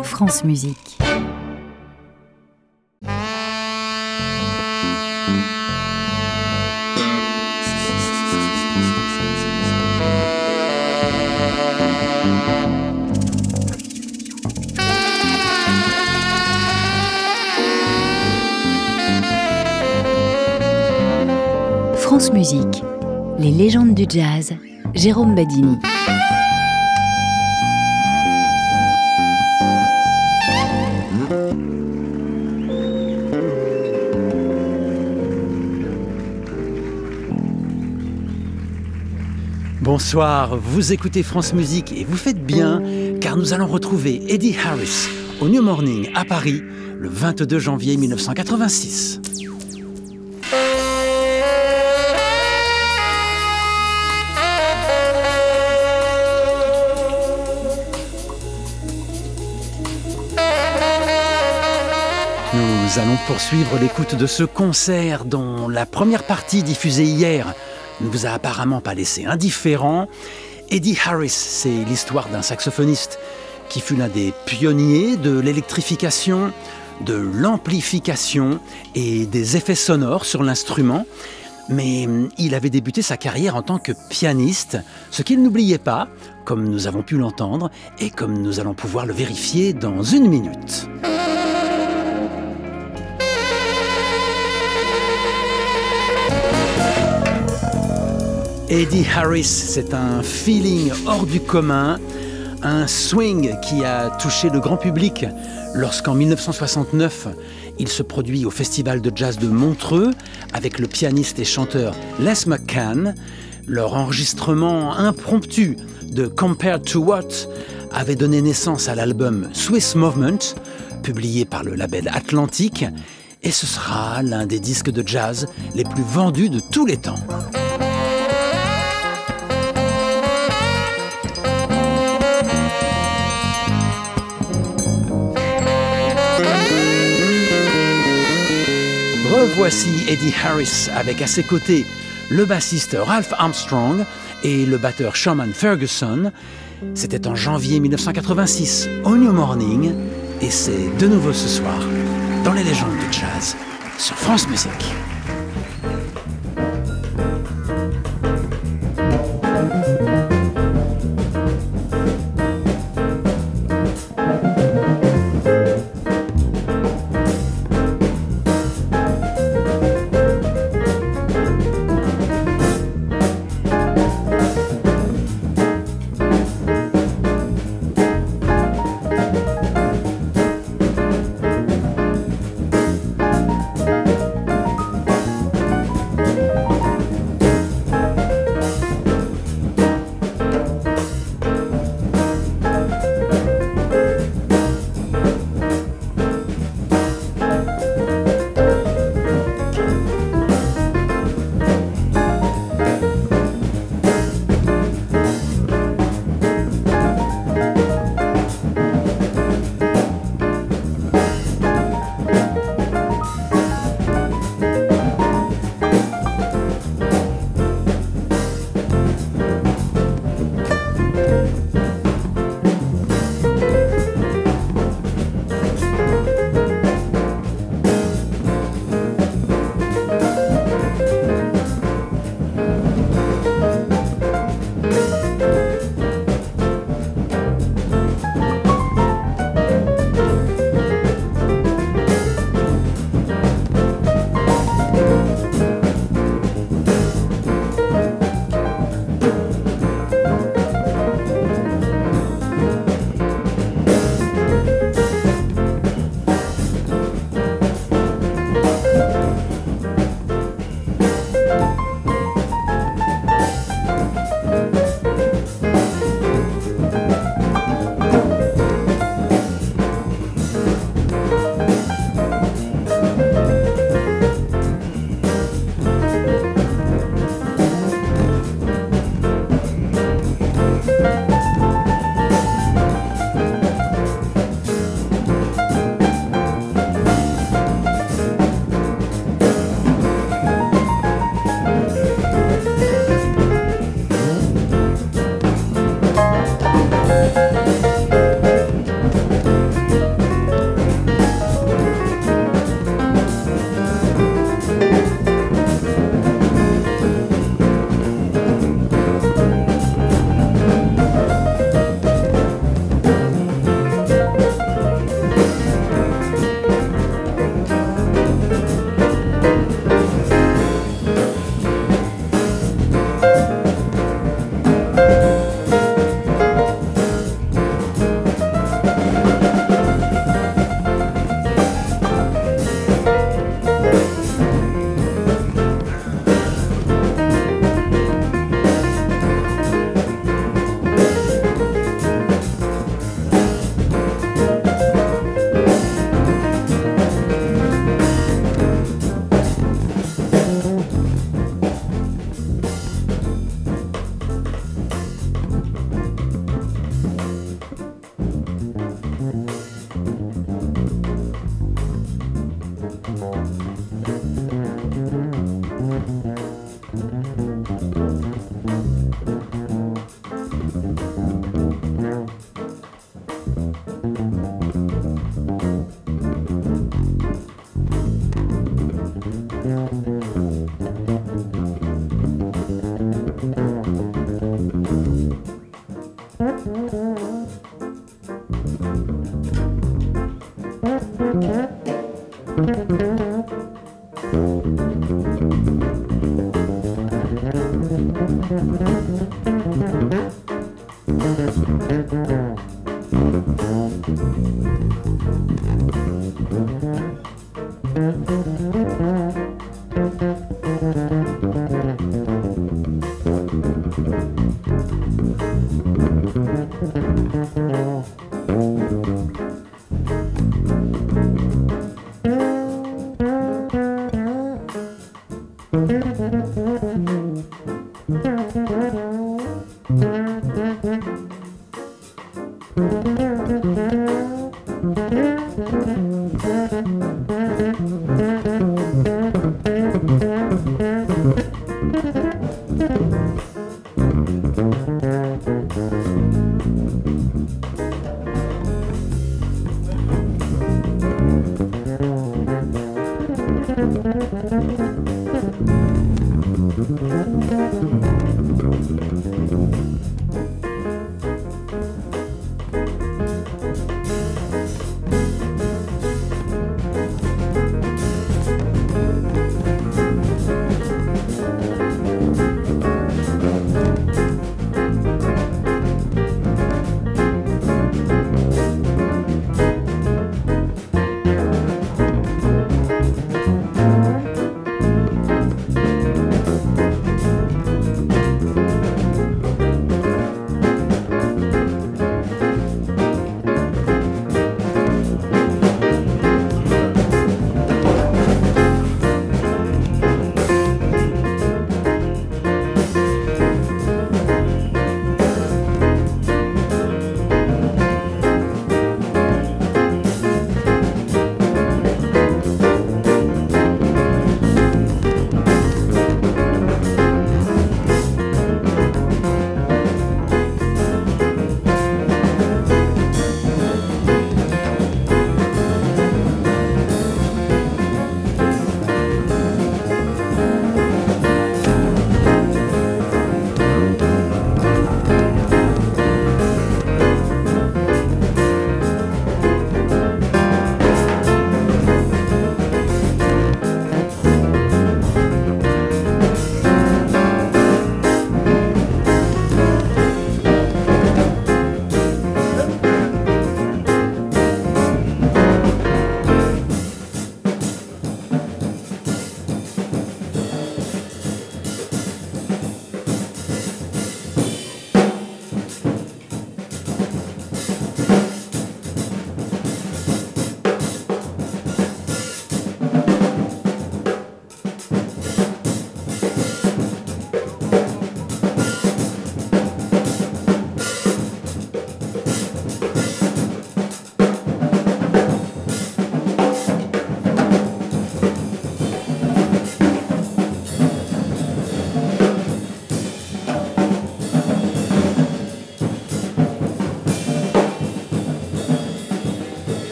France Musique. France Musique, les légendes du jazz, Jérôme Badini. Bonsoir, vous écoutez France Musique et vous faites bien, car nous allons retrouver Eddie Harris au New Morning à Paris le 22 janvier 1986. Nous allons poursuivre l'écoute de ce concert dont la première partie diffusée hier ne vous a apparemment pas laissé indifférent. Eddie Harris, c'est l'histoire d'un saxophoniste qui fut l'un des pionniers de l'électrification, de l'amplification et des effets sonores sur l'instrument. Mais il avait débuté sa carrière en tant que pianiste, ce qu'il n'oubliait pas, comme nous avons pu l'entendre et comme nous allons pouvoir le vérifier dans une minute. Eddie Harris, c'est un feeling hors du commun, un swing qui a touché le grand public lorsqu'en 1969, il se produit au Festival de jazz de Montreux avec le pianiste et chanteur Les McCann. Leur enregistrement impromptu de Compared to What avait donné naissance à l'album Swiss Movement, publié par le label Atlantic, et ce sera l'un des disques de jazz les plus vendus de tous les temps. Revoici Eddie Harris avec à ses côtés le bassiste Ralph Armstrong et le batteur Sherman Ferguson. C'était en janvier 1986 au New Morning et c'est de nouveau ce soir dans les légendes du jazz sur France Musique.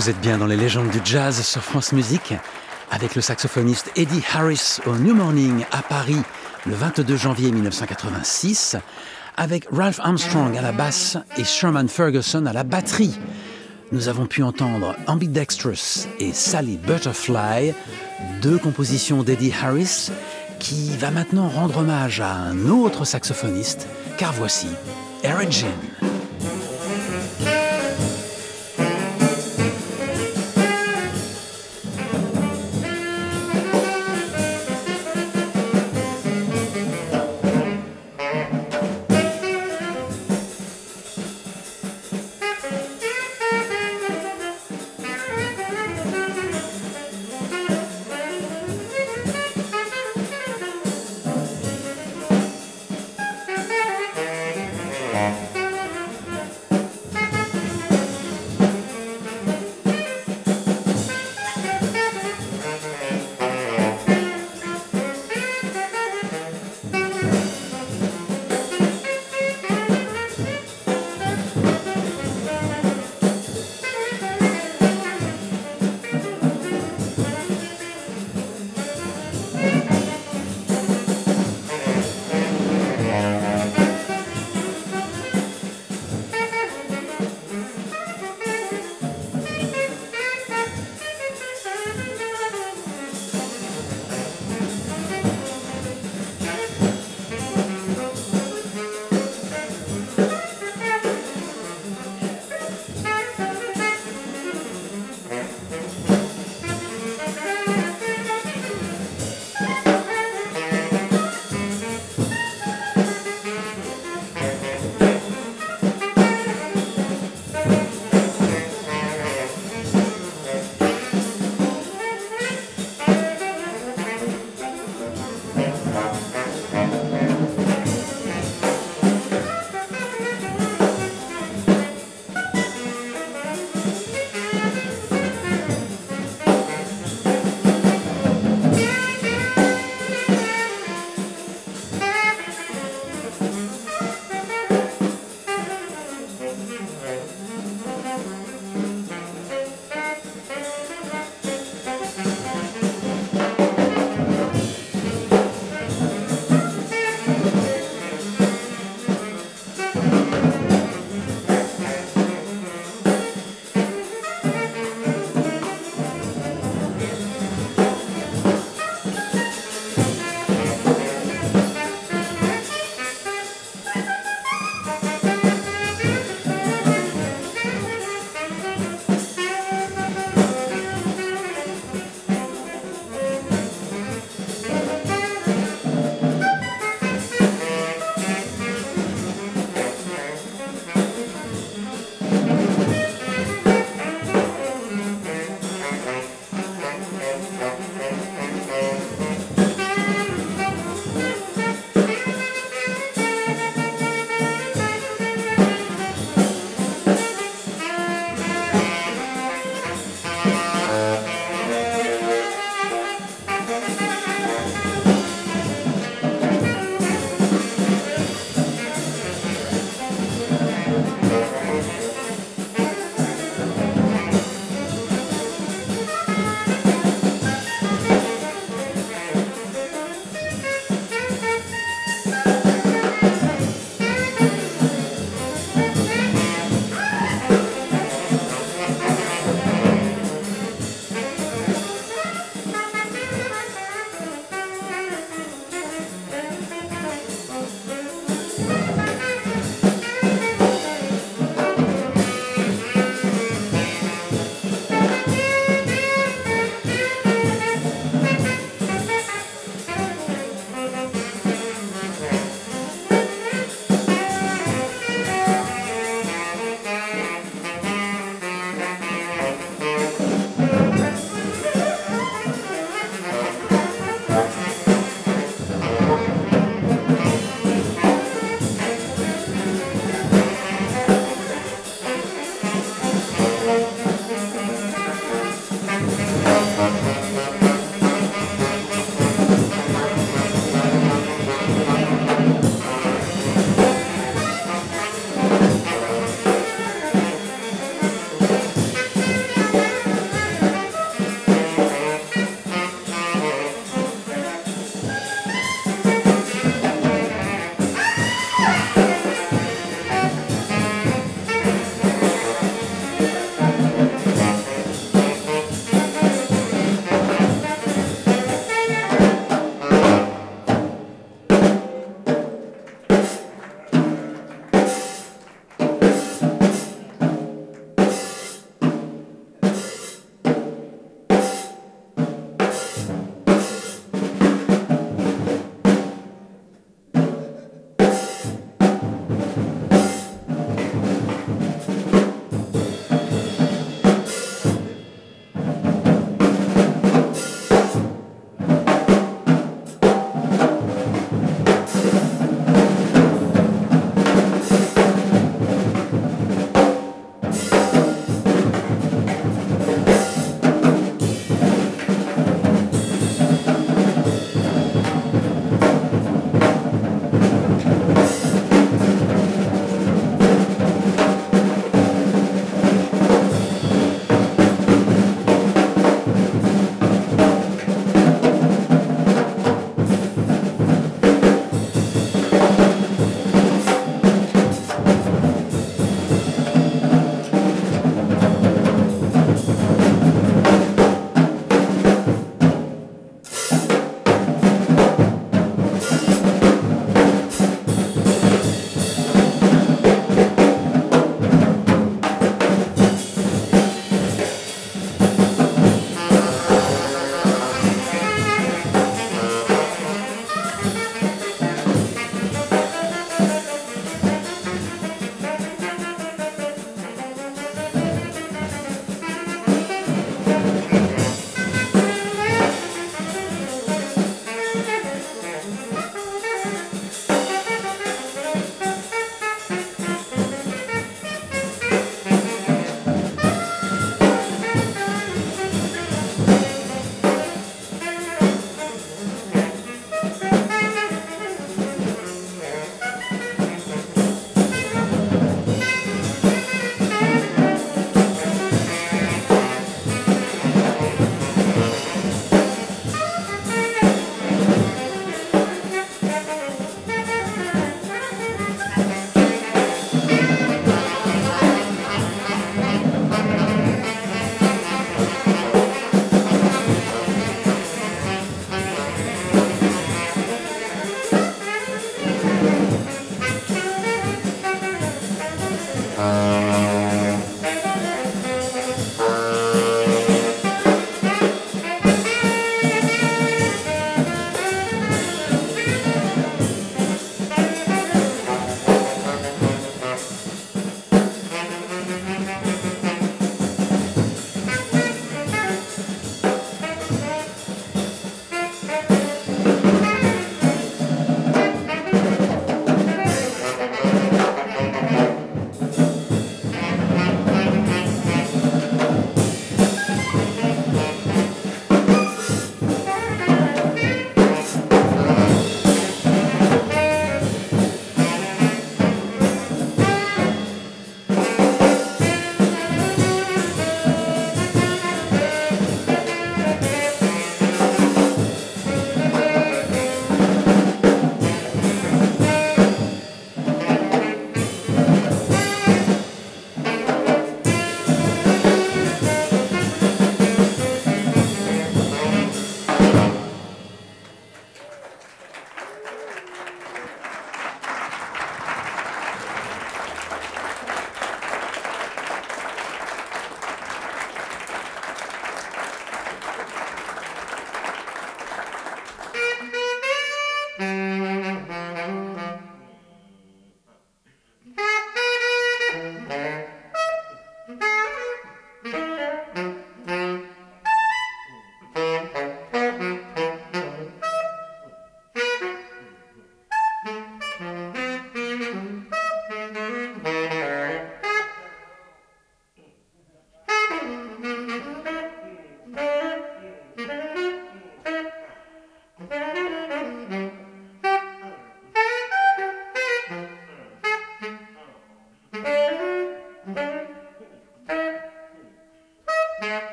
Vous êtes bien dans les légendes du jazz sur France Musique, avec le saxophoniste Eddie Harris au New Morning à Paris le 22 janvier 1986, avec Ralph Armstrong à la basse et Sherman Ferguson à la batterie. Nous avons pu entendre Ambidextrous et Sally Butterfly, deux compositions d'Eddie Harris, qui va maintenant rendre hommage à un autre saxophoniste, car voici Eric Jean.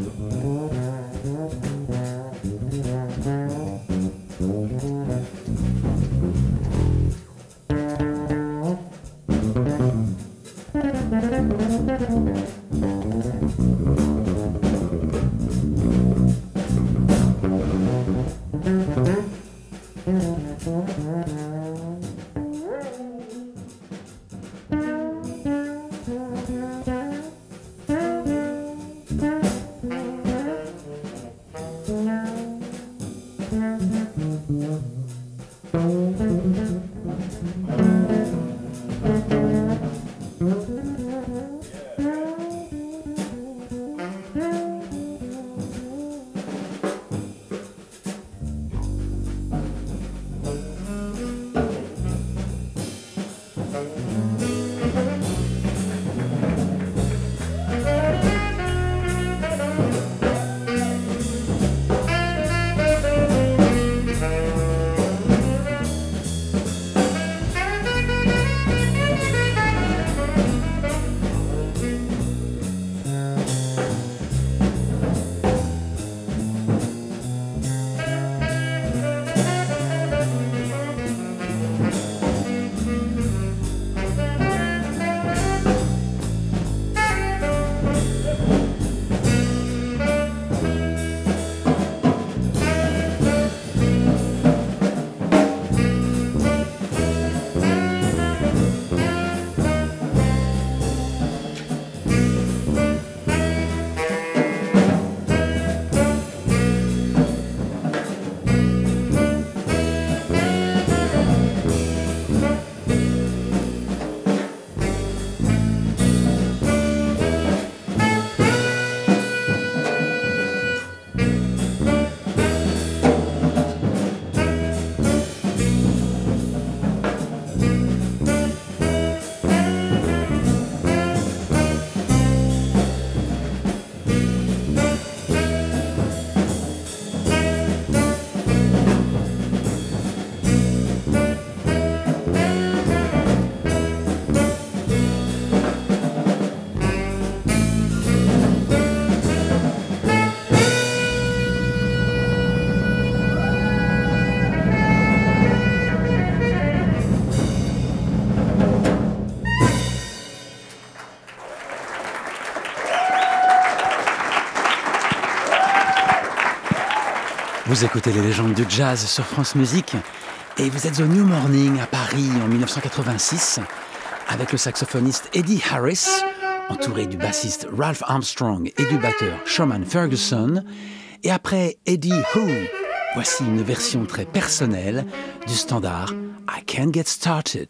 Vous écoutez les légendes du jazz sur France Musique et vous êtes au New Morning à Paris en 1986 avec le saxophoniste Eddie Harris, entouré du bassiste Ralph Armstrong et du batteur Sherman Ferguson. Et après Eddie Who, voici une version très personnelle du standard I Can't Get Started.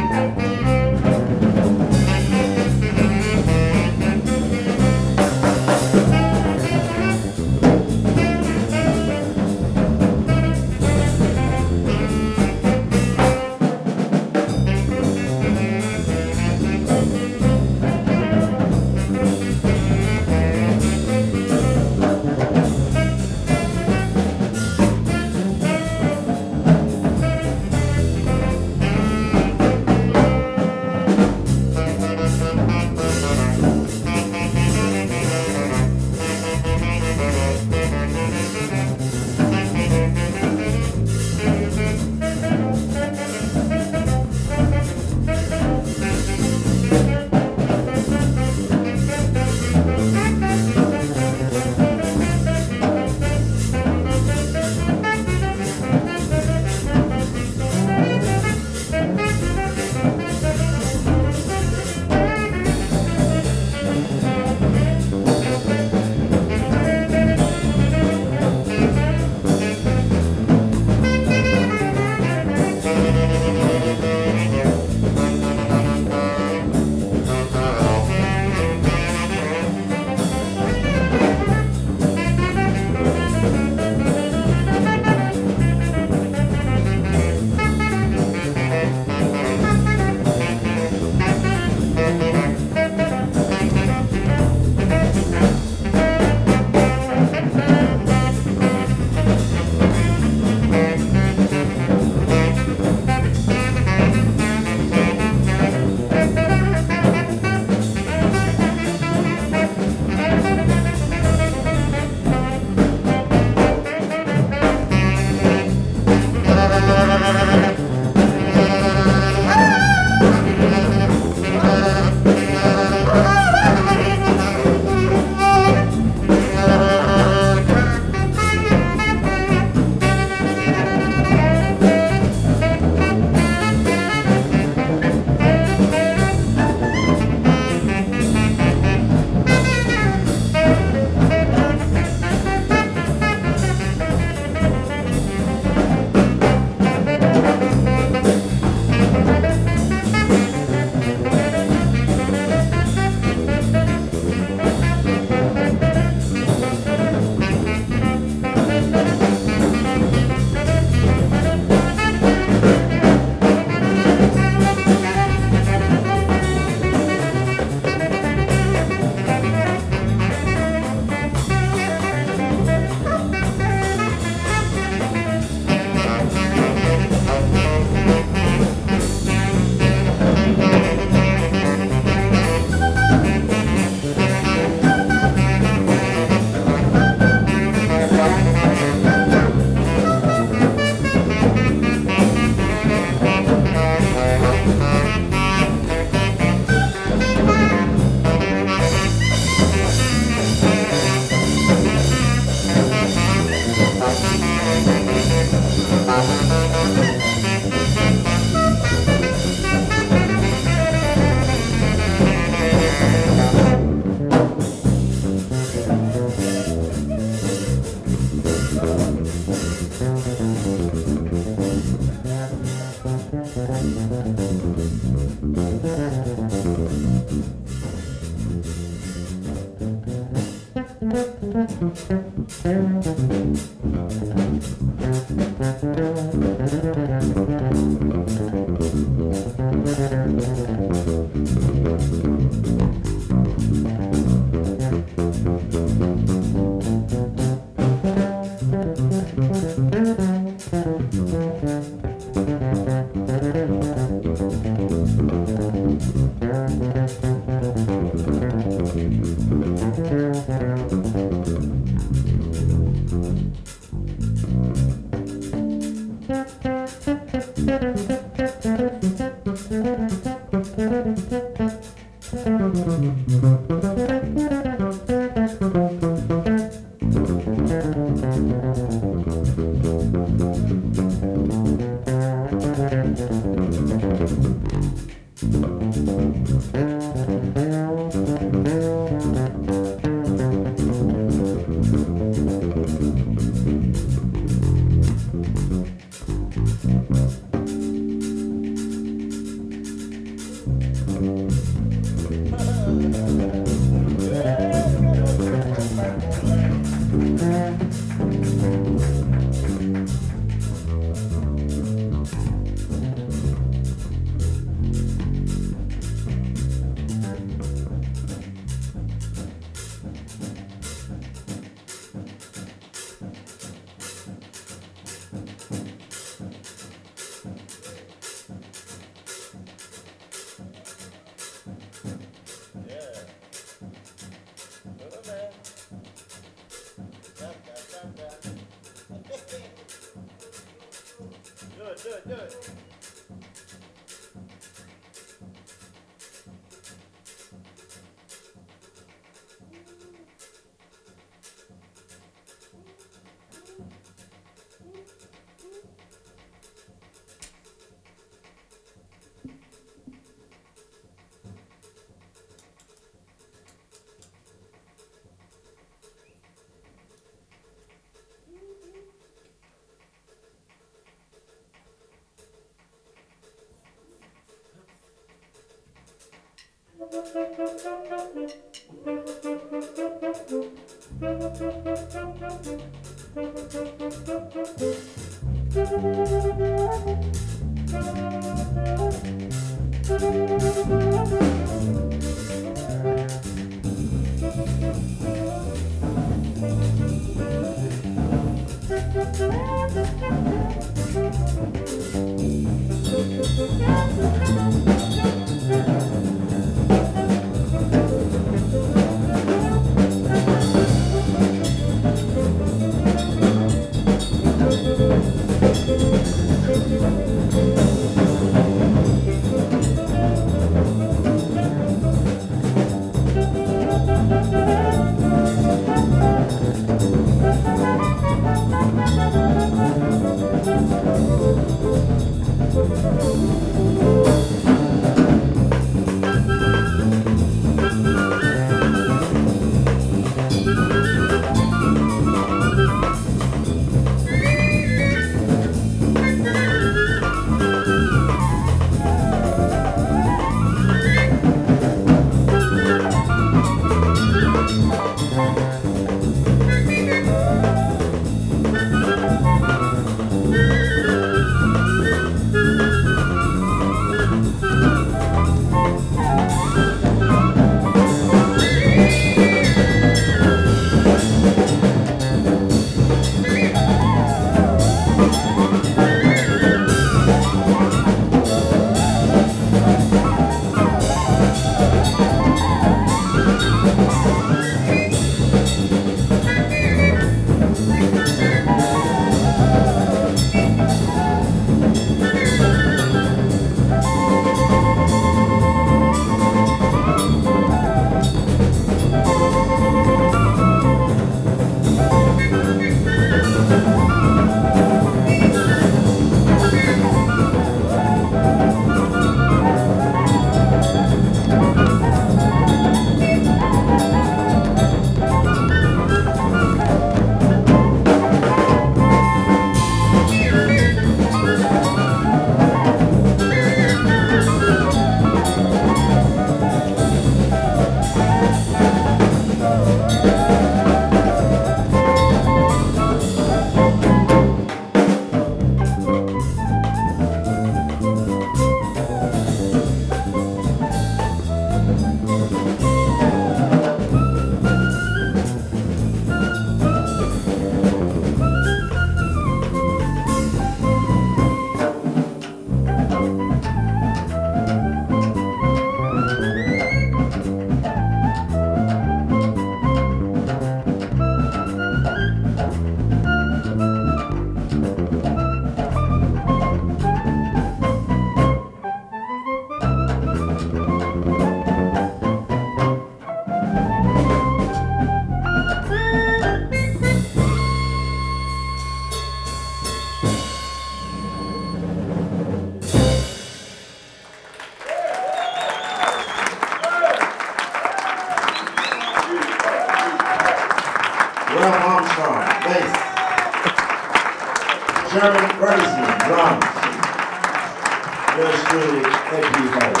Trevor Ferguson, drums. Yours truly, Eddie Harris.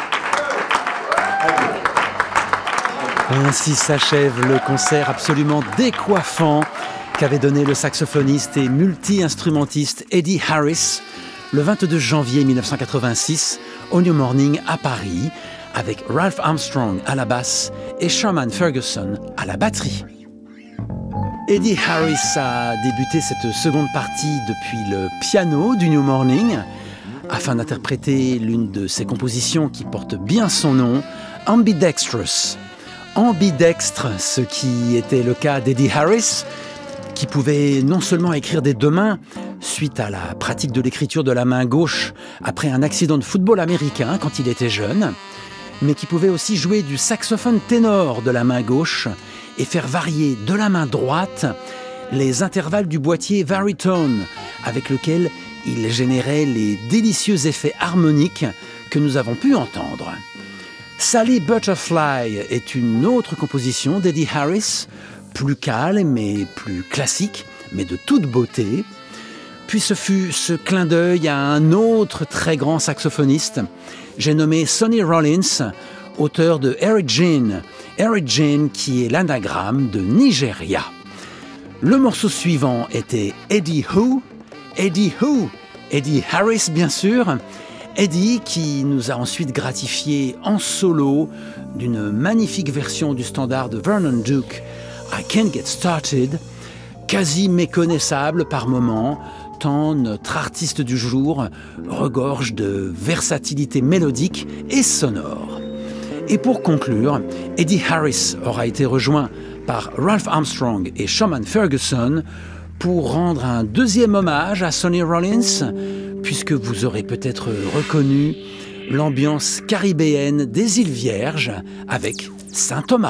Ainsi s'achève le concert absolument décoiffant qu'avait donné le saxophoniste et multi-instrumentiste Eddie Harris le 22 janvier 1986 au New Morning à Paris, avec Ralph Armstrong à la basse et Sherman Ferguson à la batterie. Eddie Harris a débuté cette seconde partie depuis le piano du New Morning afin d'interpréter l'une de ses compositions qui porte bien son nom, Ambidextrous. Ambidextre, ce qui était le cas d'Eddie Harris, qui pouvait non seulement écrire des deux mains, suite à la pratique de l'écriture de la main gauche après un accident de football américain quand il était jeune, mais qui pouvait aussi jouer du saxophone ténor de la main gauche et faire varier de la main droite les intervalles du boîtier Varitone, avec lequel il générait les délicieux effets harmoniques que nous avons pu entendre. Sally Butterfly est une autre composition d'Eddie Harris, plus calme et plus classique, mais de toute beauté. Puis ce fut ce clin d'œil à un autre très grand saxophoniste, j'ai nommé Sonny Rollins, auteur de Eric Jean. Eric Jean qui est l'anagramme de Nigeria. Le morceau suivant était Eddie Who, Eddie Harris bien sûr. Eddie qui nous a ensuite gratifié en solo d'une magnifique version du standard de Vernon Duke, I Can't Get Started, quasi méconnaissable par moments, tant notre artiste du jour regorge de versatilité mélodique et sonore. Et pour conclure, Eddie Harris aura été rejoint par Ralph Armstrong et Sherman Ferguson pour rendre un deuxième hommage à Sonny Rollins, puisque vous aurez peut-être reconnu l'ambiance caribéenne des îles Vierges avec Saint Thomas.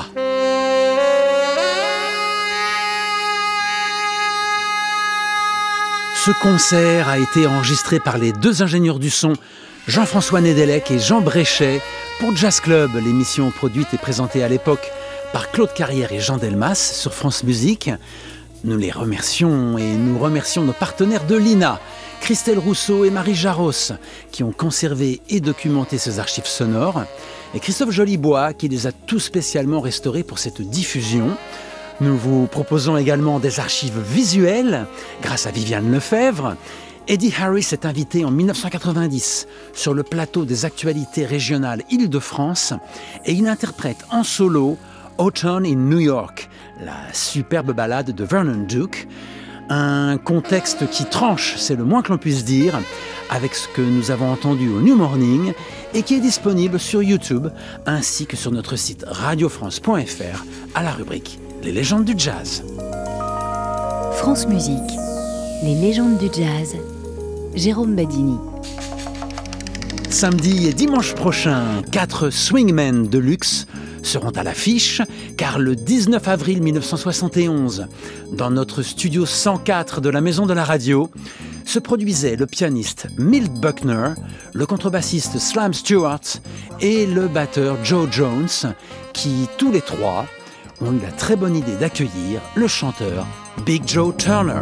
Ce concert a été enregistré par les deux ingénieurs du son, Jean-François Nédélec et Jean Bréchet, pour Jazz Club, l'émission produite et présentée à l'époque par Claude Carrière et Jean Delmas sur France Musique. Nous les remercions et nous remercions nos partenaires de l'INA, Christelle Rousseau et Marie Jaros, qui ont conservé et documenté ces archives sonores, et Christophe Jolibois, qui les a tout spécialement restaurées pour cette diffusion. Nous vous proposons également des archives visuelles, grâce à Viviane Lefebvre. Eddie Harris est invité en 1990 sur le plateau des actualités régionales Île-de-France et il interprète en solo Autumn in New York, la superbe ballade de Vernon Duke. Un contexte qui tranche, c'est le moins que l'on puisse dire, avec ce que nous avons entendu au New Morning et qui est disponible sur YouTube ainsi que sur notre site radiofrance.fr à la rubrique Les légendes du jazz. France Musique, les légendes du jazz, Jérôme Badini. Samedi et dimanche prochain, 4 swingmen de luxe seront à l'affiche, car le 19 avril 1971, dans notre studio 104 de la Maison de la Radio, se produisaient le pianiste Milt Buckner, le contrebassiste Slam Stewart et le batteur Joe Jones, qui, tous les trois, ont eu la très bonne idée d'accueillir le chanteur Big Joe Turner.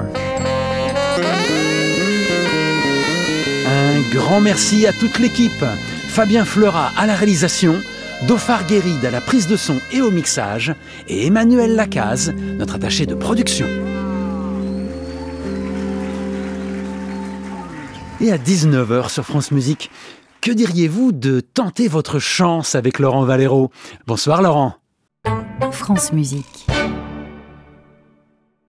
Un grand merci à toute l'équipe, Fabien Fleurat à la réalisation, Dauphard Guéride à la prise de son et au mixage, et Emmanuel Lacaze, notre attaché de production. Et à 19h sur France Musique, que diriez-vous de tenter votre chance avec Laurent Valero ? Bonsoir Laurent. France Musique.